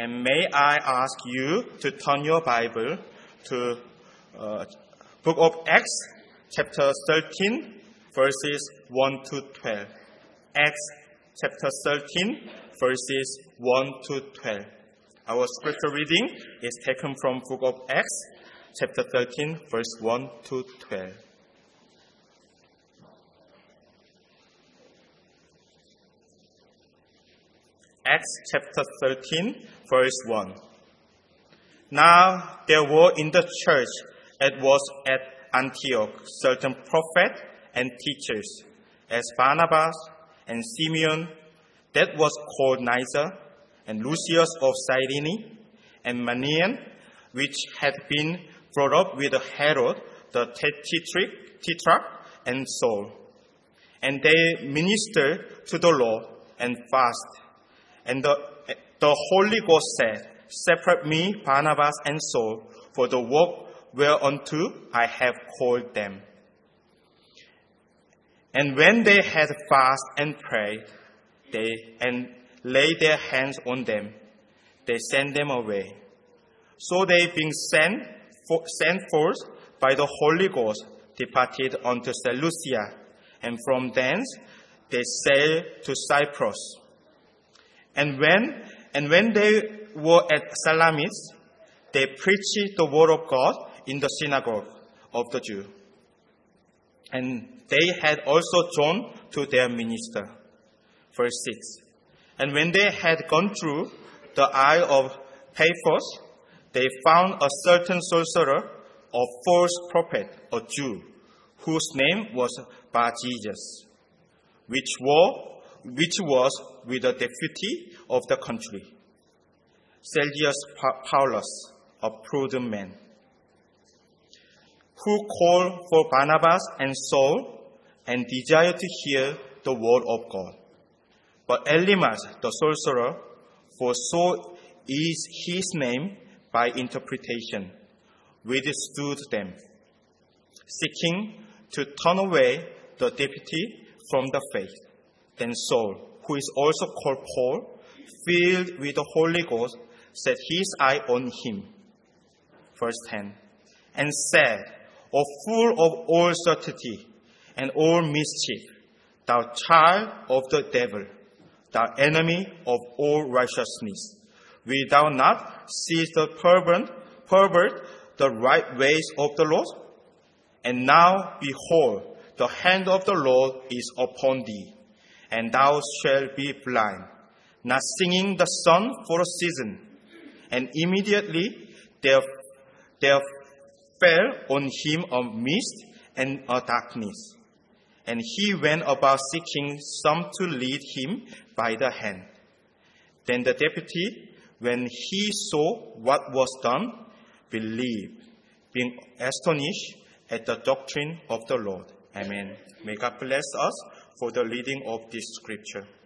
And may I ask you to turn your Bible to Book of Acts, chapter 13, verses 1 to 12. Acts, chapter 13, verses 1 to 12. Our scripture reading is taken from Book of Acts, chapter 13, verse 1 to 12. Acts chapter 13, verse 1. Now there were in the church that was at Antioch certain prophets and teachers, as Barnabas and Simeon, that was called Niger, and Lucius of Cyrene, and Manaen, which had been brought up with Herod the Tetrarch, and Saul. And they ministered to the Lord and fasted. And the Holy Ghost said, Separate me, Barnabas and Saul, for the work whereunto I have called them. And when they had fasted and prayed, and laid their hands on them, they sent them away. So they, being sent forth by the Holy Ghost, departed unto Seleucia, and from thence they sailed to Cyprus. And when they were at Salamis, they preached the word of God in the synagogue of the Jews. And they had also John to their minister. Verse 6. And when they had gone through the Isle of Paphos, they found a certain sorcerer, a false prophet, a Jew, whose name was Bar-Jesus, which was with the deputy of the country, Sergius Paulus, a prudent man, who called for Barnabas and Saul and desired to hear the word of God. But Elymas, the sorcerer, for so is his name by interpretation, withstood them, seeking to turn away the deputy from the faith. Then Saul, who is also called Paul, filled with the Holy Ghost, set his eye on him. Verse 10. And said, O full of all subtlety and all mischief, thou child of the devil, thou enemy of all righteousness, wilt thou not cease to pervert the right ways of the Lord? And now, behold, the hand of the Lord is upon thee, and thou shalt be blind, not seeing the sun for a season. And immediately there fell on him a mist and a darkness. And he went about seeking some to lead him by the hand. Then the deputy, when he saw what was done, believed, being astonished at the doctrine of the Lord. Amen. May God bless us for the reading of this scripture.